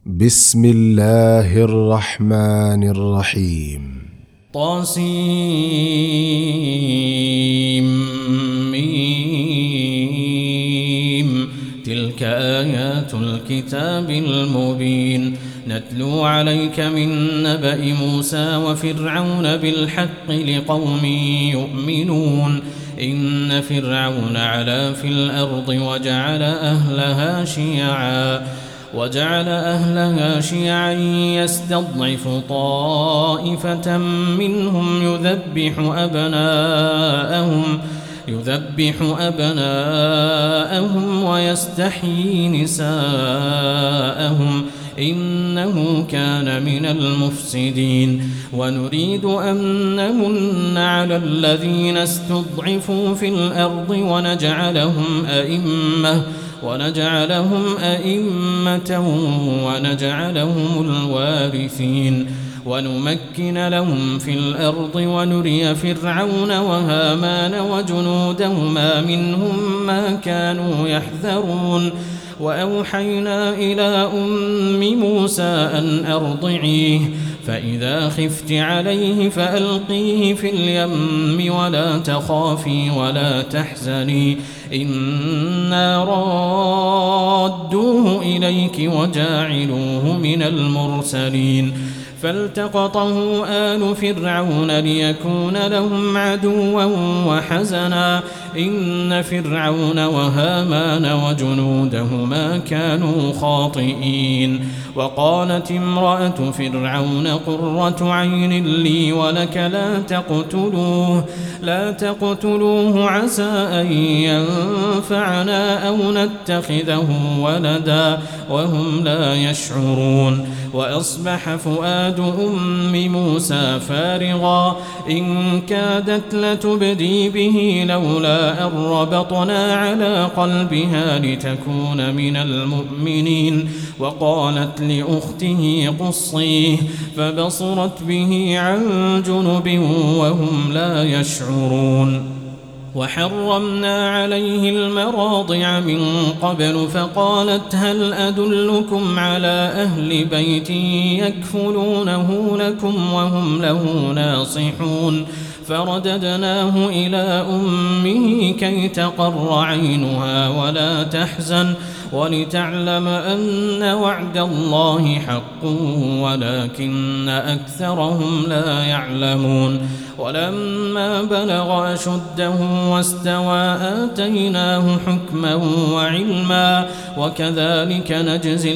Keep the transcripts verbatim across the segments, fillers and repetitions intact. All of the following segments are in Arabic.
بسم الله الرحمن الرحيم. طاسيم. تلك آيات الكتاب المبين نتلو عليك من نبأ موسى وفرعون بالحق لقوم يؤمنون. إن فرعون علا في الأرض وجعل أهلها شيعا وجعل أهلها شيعا يستضعف طائفة منهم يذبح أبناءهم يذبح أبناءهم ويستحيي نساءهم إنه كان من المفسدين. ونريد أن نمن على الذين استضعفوا في الأرض ونجعلهم أئمة ونجعلهم أئمة ونجعلهم الوارثين ونمكن لهم في الأرض ونري فرعون وهامان وجنودهما منهم ما كانوا يحذرون. وأوحينا إلى أم موسى أن أرضعيه فإذا خفت عليه فألقيه في اليم ولا تخافي ولا تحزني إنا رادوه إليك وجاعلوه من المرسلين. فالتقطه آل فرعون ليكون لهم عدوا وحزنا إن فرعون وهامان وجنودهما كانوا خاطئين. وقالت امرأة فرعون قرة عين لي ولك لا تقتلوه لا تقتلوه عسى أن ينفعنا أو نتخذه ولدا وهم لا يشعرون. وأصبح فؤاد أم موسى فارغا إن كادت لتبدي به لولا أن ربطنا على قلبها لتكون من المؤمنين. وقالت لأخته قصيه فبصرت به عن جنب وهم لا يشعرون. وحرمنا عليه المراضع من قبل فقالت هل أدلكم على أهل بيت يكفلونه لكم وهم له ناصحون. فرددناه إلى أمه كي تقر عينها ولا تحزن ولتعلم أن وعد الله حق ولكن أكثرهم لا يعلمون. ولما بلغ أشده واستوى آتيناه حكما وعلما وكذلك نجزي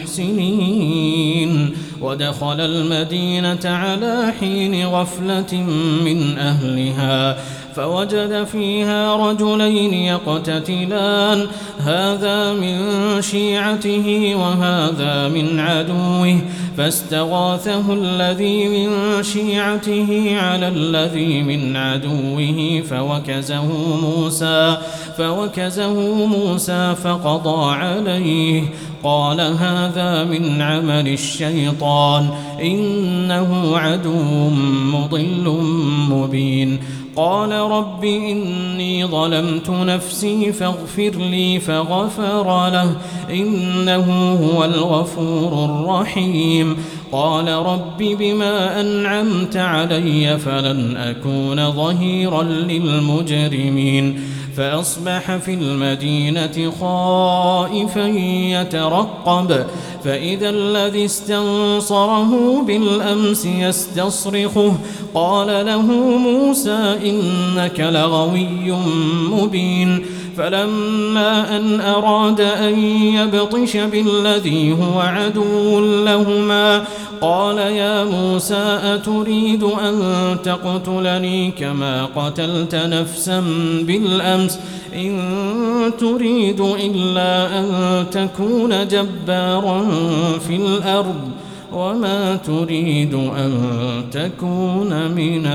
المحسنين. ودخل المدينة على حين غفلة من أهلها فوجد فيها رجلين يقتتلان هذا من شيعته وهذا من عدوه فاستغاثه الذي من شيعته على الذي من عدوه فوكزه موسى فوكزه موسى فقضى عليه قال هذا من عمل الشيطان إنه عدو مضل مبين. قال رب إني ظلمت نفسي فاغفر لي فغفر له إنه هو الغفور الرحيم. قال رب بما أنعمت علي فلن أكون ظهيرا للمجرمين. فأصبح في المدينة خائفا يترقب فإذا الذي استنصره بالأمس يستصرخه قال له موسى إنك لغوي مبين. فلما أن أراد أن يبطش بالذي هو عدو لهما قال يا موسى أتريد أن تقتلني كما قتلت نفسا بالأمس إن تريد إلا أن تكون جبارا في الأرض وما تريد أن تكون من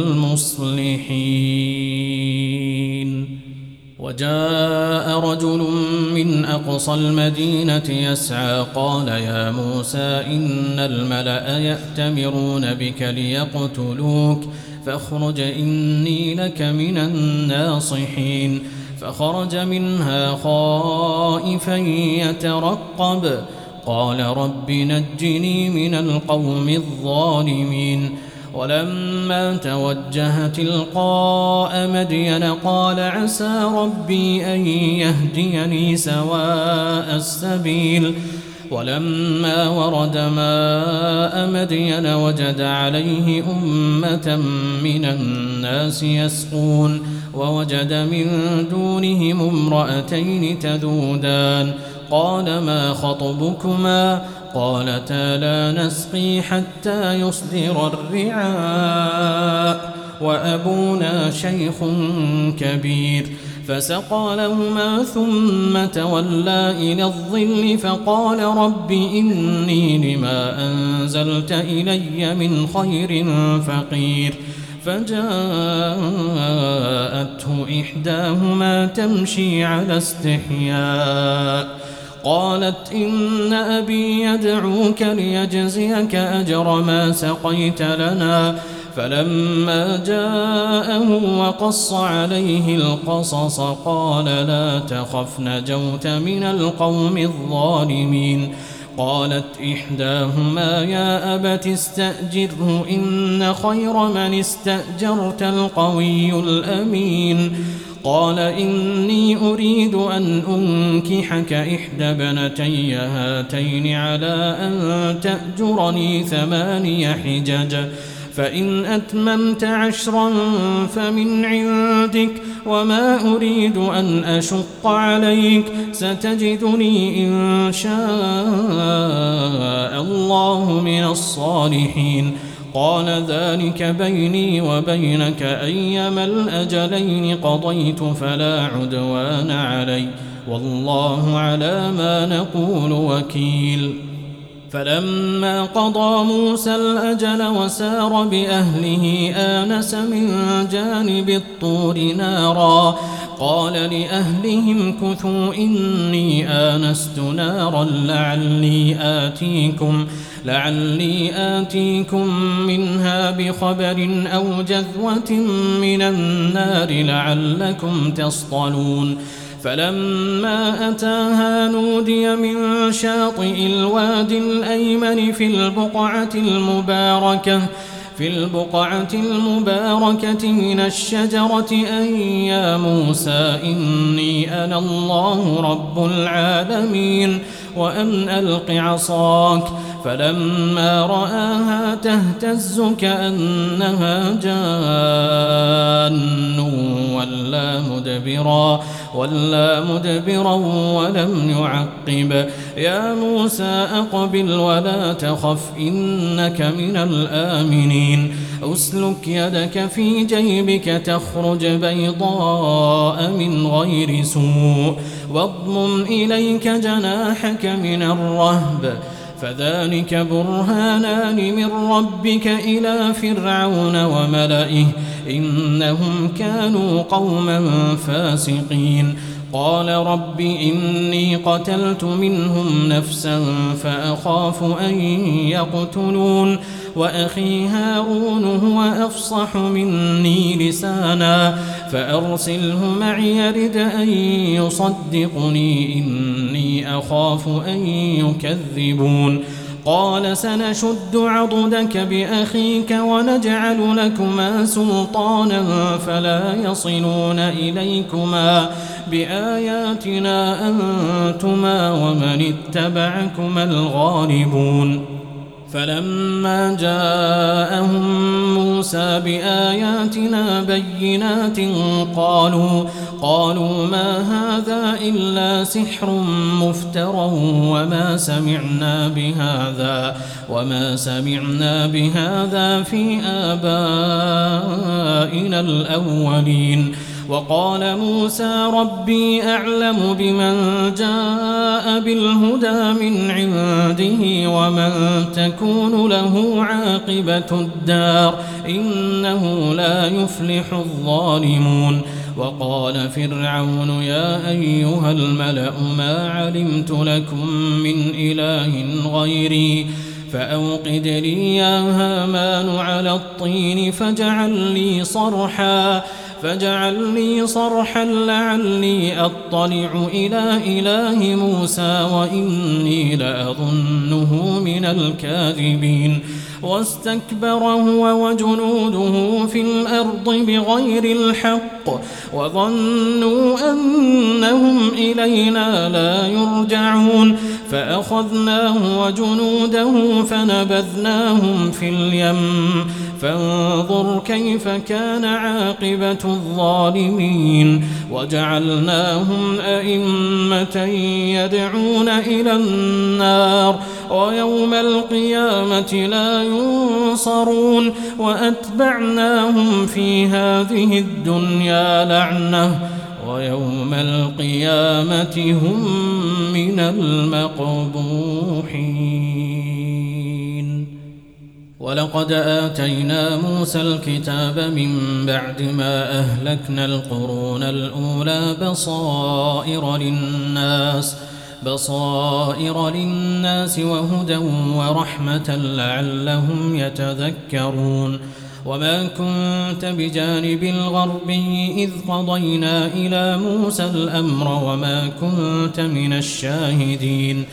المصلحين. وجاء رجل من أقصى المدينة يسعى قال يا موسى إن الملأ يأتمرون بك ليقتلوك فاخرج إني لك من الناصحين. فخرج منها خائفا يترقب قال رب نجني من القوم الظالمين. ولما توجه تلقاء مدين قال عسى ربي أن يهديني سواء السبيل. ولما ورد ماء مدين وجد عليه أمة من الناس يسقون ووجد من دونهم امرأتين تذودان قال ما خطبكما قالتا لا نسقي حتى يصدر الرعاء وأبونا شيخ كبير فسقى لهما ثم تولى إلى الظل فقال رب إني لما أنزلت إلي من خير فقير. فجاءته إحداهما تمشي على استحياء قالت إن أبي يدعوك ليجزيك أجر ما سقيت لنا. فلما جاءه وقص عليه القصص قال لا تخف نجوت من القوم الظالمين. قالت إحداهما يا أبت استأجره إن خير من استأجرت القوي الأمين. قال إني أريد أن أنكحك إحدى ابنتي هاتين على أن تأجرني ثماني حجج فإن أتممت عشرا فمن عندك وما أريد أن أشق عليك ستجدني إن شاء الله من الصالحين. قال ذلك بيني وبينك أيما الأجلين قضيت فلا عدوان علي والله على ما نقول وكيل. فلما قضى موسى الأجل وسار بأهله آنس من جانب الطور نارا قال لأهلهم كثوا إني آنست نارا لعلي آتيكم لعلي آتيكم منها بخبر أو جذوة من النار لعلكم تصطلون. فلما أتاها نودي من شاطئ الوادي الأيمن في البقعة المباركة في البقعة المباركة من الشجرة أن يا موسى إني أنا الله رب العالمين وأن ألق عصاك. فلما رآها تهتز كأنها جان ولا مدبرا ولا مدبرا ولم يعقب. يا موسى أقبل ولا تخف إنك من الآمنين. أسلك يدك في جيبك تخرج بيضاء من غير سوء واضمم إليك جناحك من الرهب فذلك برهانان من ربك إلى فرعون وملئه إنهم كانوا قوما فاسقين. قال رب إني قتلت منهم نفسا فأخاف أن يقتلون وأخي هارون هو أفصح مني لسانا فأرسله معي يرد أن يصدقني إني أخاف أن يكذبون. قال سنشد عضدك بأخيك ونجعل لكما سلطانا فلا يصلون إليكما بآياتنا أنتما ومن اتبعكما الغالبون. فلما جاءهم موسى بآياتنا بينات قالوا قالوا ما هذا إلا سحر مفترى وما سمعنا بهذا وما سمعنا بهذا في آبائنا الأولين. وقال موسى ربي أعلم بمن جاء بالهدى من عنده ومن تكون له عاقبة الدار إنه لا يفلح الظالمون. وقال فرعون يا أيها الملأ ما علمت لكم من إله غيري فأوقد لي يا هامان على الطين فاجعل لي صرحا فاجعل لي صرحا لعلي أطلع إلى إله موسى وإني لأظنه من الكاذبين واستكبر هو وجنوده في الأرض بغير الحق وظنوا أنهم إلينا لا يرجعون فأخذناه وجنوده فنبذناهم في اليم فانظر كيف كان عاقبة الظالمين وجعلناهم أئمة يدعون إلى النار ويوم القيامة لا ينصرون وأتبعناهم في هذه الدنيا لعنة ويوم القيامة هم من المقبوحين. ولقد آتينا موسى الكتاب من بعد ما أهلكنا القرون الأولى بصائر للناس بصائر للناس وهدى ورحمة لعلهم يتذكرون. وما كنت بجانب الغربي إذ قضينا إلى موسى الأمر وما كنت من الشاهدين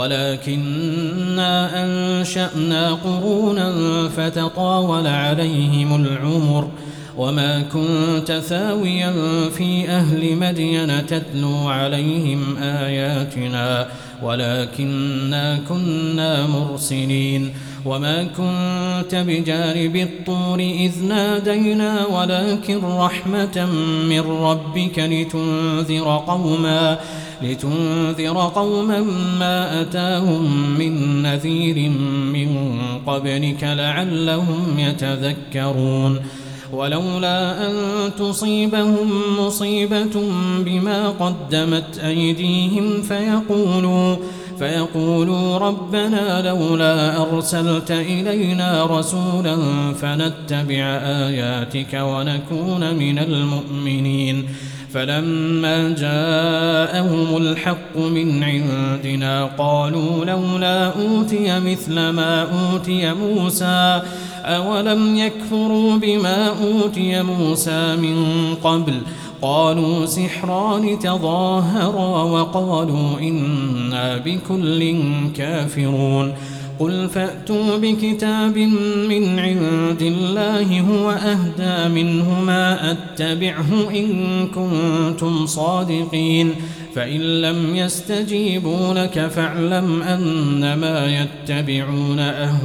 ولكننا أنشأنا قرونا فتطاول عليهم العمر وما كنت ثاويا في أهل مدين تتلو عليهم آياتنا ولكننا كنا مرسلين. وما كنت بجانب الطور إذ نادينا ولكن رحمة من ربك لتنذر قوما لتنذر قوما ما أتاهم من نذير من قبلك لعلهم يتذكرون. ولولا أن تصيبهم مصيبة بما قدمت أيديهم فيقولوا فيقولوا ربنا لولا أرسلت إلينا رسولا فنتبع آياتك ونكون من المؤمنين. فلما جاءهم الحق من عندنا قالوا لولا أوتي مثل ما أوتي موسى أولم يكفروا بما أوتي موسى من قبل قالوا سحران تظاهرا وقالوا إنا بكل كافرون. قل فأتوا بكتاب من عند الله هو أهدى منهما أتبعه إن كنتم صادقين فإن لم يستجيبوا لك فاعلم أنما يتبعون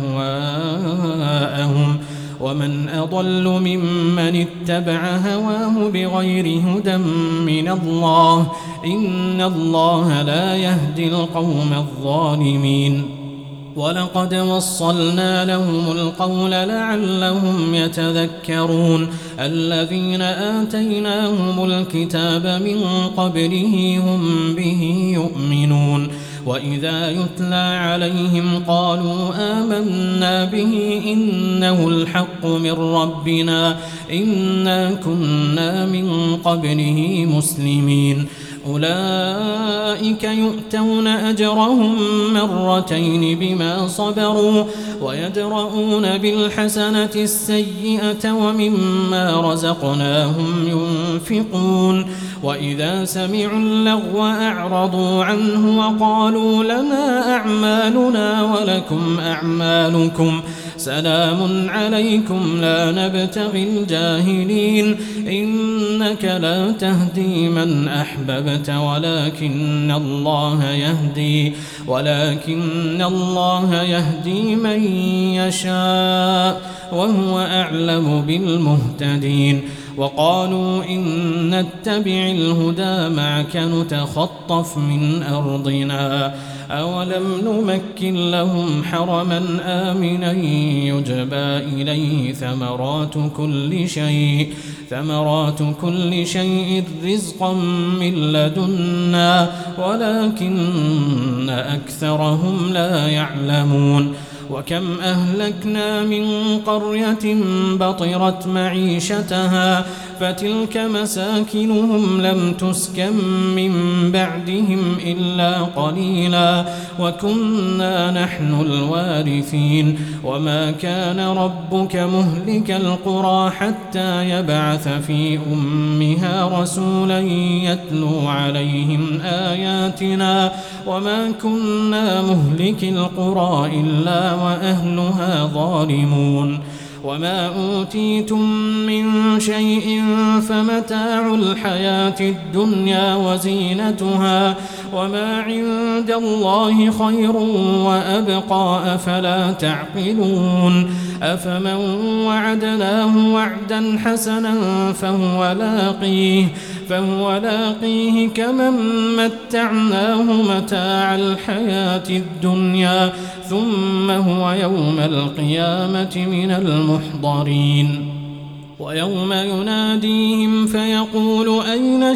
أهواءهم ومن أضل ممن اتبع هواه بغير هدى من الله إن الله لا يهدي القوم الظالمين. ولقد وصلنا لهم القول لعلهم يتذكرون. الذين آتيناهم الكتاب من قبله هم به يؤمنون. وإذا يتلى عليهم قالوا آمنا به إنه الحق من ربنا إنا كنا من قبله مسلمين. أولئك يؤتون أجرهم مرتين بما صبروا ويدرؤون بالحسنة السيئة ومما رزقناهم ينفقون. وإذا سمعوا اللغو أعرضوا عنه وقالوا لنا أعمالنا ولكم أعمالكم سلام عليكم لا نبتغي الجاهلين إنك لا تهدي من أحببت ولكن الله يهدي ولكن الله يهدي من يشاء وهو أعلم بالمهتدين. وقالوا إن نتبع الهدى معك نتخطف من أرضنا أولم نمكن لهم حرما آمنا يجبى إليه ثمرات كل شيء ثمرات كل شيء رزقا من لدنا ولكن أكثرهم لا يعلمون. وكم أهلكنا من قرية بطرت معيشتها فتلك مساكنهم لم تسكن من بعدهم إلا قليلا وكنا نحن الوارثين وما كان ربك مهلك القرى حتى يبعث في أمها رسولا يتلو عليهم آياتنا وما كنا مهلك القرى إلا وأهلها ظالمون وما أوتيتم من شيء فمتاع الحياة الدنيا وزينتها وما عند الله خير وأبقى أفلا تعقلون أفمن وعدناه وعدا حسنا فهو لاقيه فهو لاقيه كمن متعناه متاع الحياة الدنيا ثم هو يوم القيامة من المحضرين ويوم يناديهم فيقول أين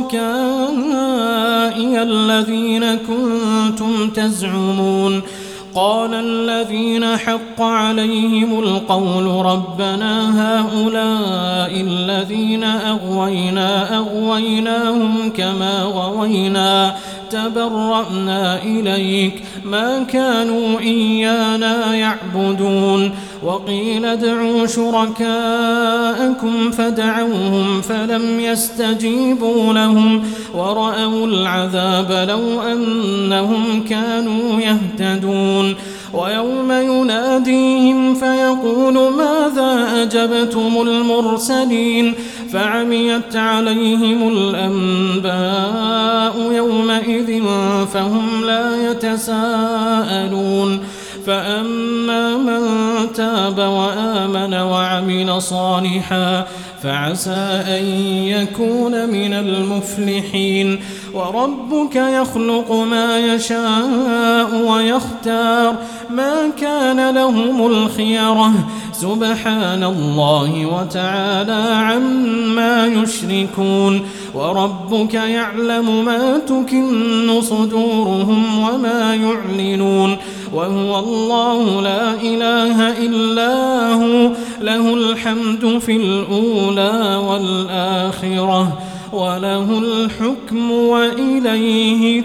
شركائي الذين كنتم تزعمون قال الذين حق عليهم القول ربنا هؤلاء الذين أغوينا أغويناهم كما غوينا تبرأنا إليك ما كانوا إيانا يعبدون وقيل ادعوا شركاءكم فدعوهم فلم يستجيبوا لهم ورأوا العذاب لو أنهم كانوا يهتدون ويوم يناديهم فيقول ماذا أجبتم المرسلين فعميت عليهم الأنباء يومئذ فهم لا يتساءلون فأما من تاب وآمن وعمل صالحا فعسى أن يكون من المفلحين وربك يخلق ما يشاء ويختار ما كان لهم الخيرة سبحان الله وتعالى عما يشركون وربك يعلم ما تكن صدورهم وما يعلنون وهو الله لا إله إلا هو له الحمد في الأولى والآخرة وله الحكم وإليه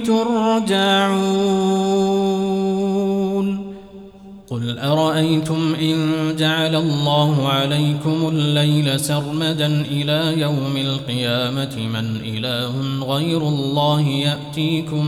ترجعون قل أرأيتم إن جعل الله عليكم الليل سرمدا إلى يوم القيامة من إله غير الله يأتيكم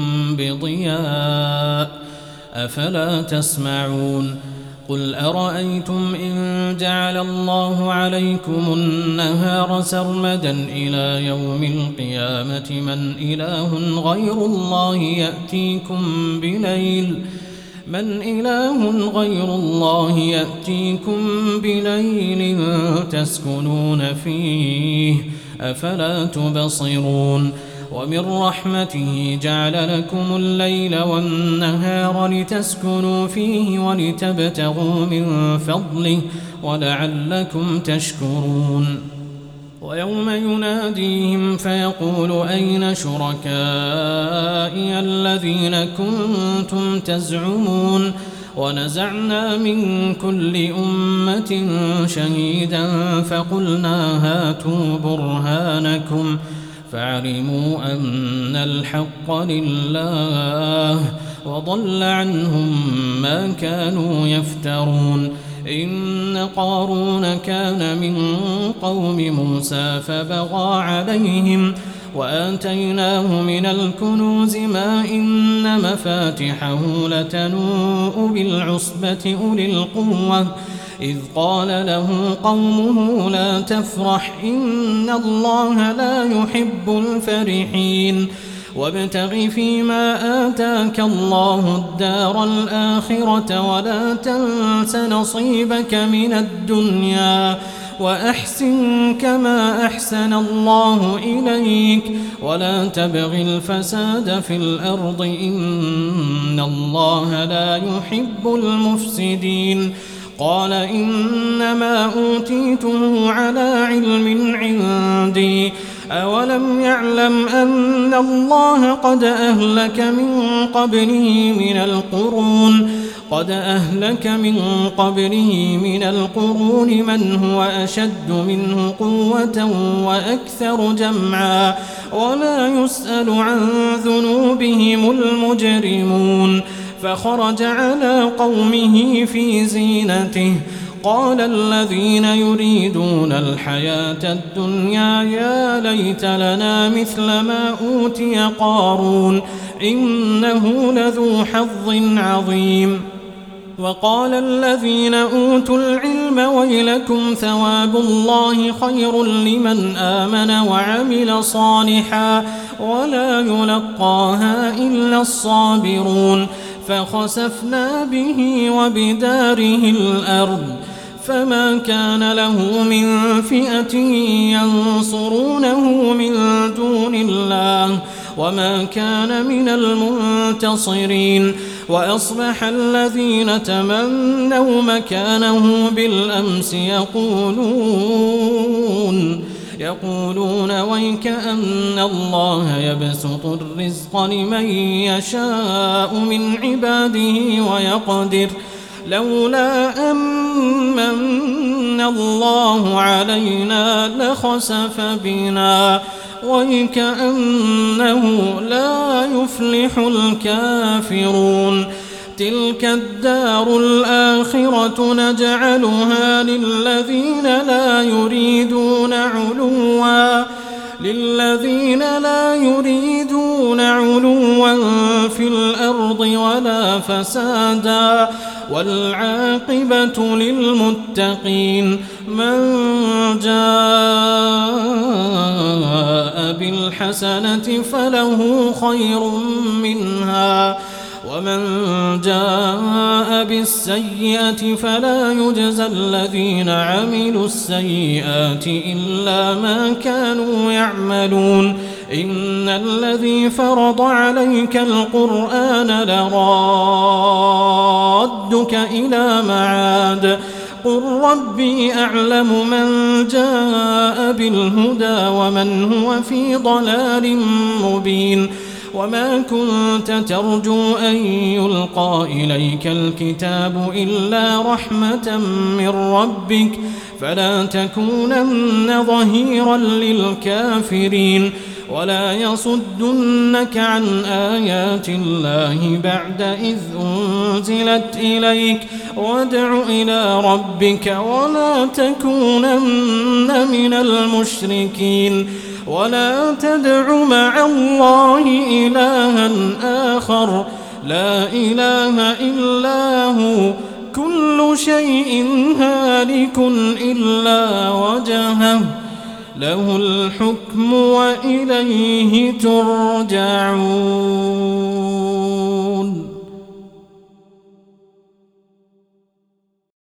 بضياء أفلا تسمعون قل أرأيتم إن جعل الله عليكم النهار سرمدا إلى يوم القيامة من إله غير الله يأتيكم بليل من إله غير الله يأتيكم بليل تسكنون فيه أفلا تبصرون ومن رحمته جعل لكم الليل والنهار لتسكنوا فيه ولتبتغوا من فضله ولعلكم تشكرون ويوم يناديهم فيقول أين شركائي الذين كنتم تزعمون ونزعنا من كل أمة شهيدا فقلنا هاتوا برهانكم فعلموا أن الحق لله وضل عنهم ما كانوا يفترون إن قارون كان من قوم موسى فبغى عليهم وآتيناه من الكنوز ما إن مفاتحه لتنوء بالعصبة أولي القوة إذ قال له قومه لا تفرح إن الله لا يحب الفرحين وابتغ فيما آتاك الله الدار الآخرة ولا تنس نصيبك من الدنيا وأحسن كما أحسن الله إليك ولا تبغ الفساد في الأرض إن الله لا يحب المفسدين قال إنما أوتيته على علم عندي أولم يعلم أن الله قد أهلك من قبله من القرون قد أهلك من قبله من القرون من هو أشد منه قوة وأكثر جمعا ولا يسأل عن ذنوبهم المجرمون فخرج على قومه في زينته قال الذين يريدون الحياة الدنيا يا ليت لنا مثل ما أوتي قارون إنه لذو حظ عظيم وقال الذين أوتوا العلم ويلكم ثواب الله خير لمن آمن وعمل صالحا ولا يلقاها إلا الصابرون فخسفنا به وبداره الأرض فما كان له من فئة ينصرونه من دون الله وما كان من المنتصرين وأصبح الذين تمنوا مكانه بالأمس يقولون يقولون ويك أن الله يبسط الرزق لمن يشاء من عباده ويقدر لولا أمن الله علينا لخسف بنا ويكأنه لا يفلح الكافرون تلك الدار الآخرة نجعلها للذين لا يريدون علوا للذين لا يريدون علوا في الأرض ولا فسادا والعاقبة للمتقين من جاء بالحسنة فله خير منها ومن جاء بالسيئة فلا يجزى الذين عملوا السيئات إلا ما كانوا يعملون إن الذي فرض عليك القرآن لرادك إلى معاد قل ربي أعلم من جاء بالهدى ومن هو في ضلال مبين وما كنت ترجو أن يلقى إليك الكتاب إلا رحمة من ربك فلا تكونن ظهيرا للكافرين ولا يصدنك عن آيات الله بعد إذ أنزلت إليك وادع إلى ربك ولا تكونن من المشركين ولا تدع مع الله إلها آخر لا إله إلا هو كل شيء هالك إلا وجهه له الحكم وإليه ترجعون.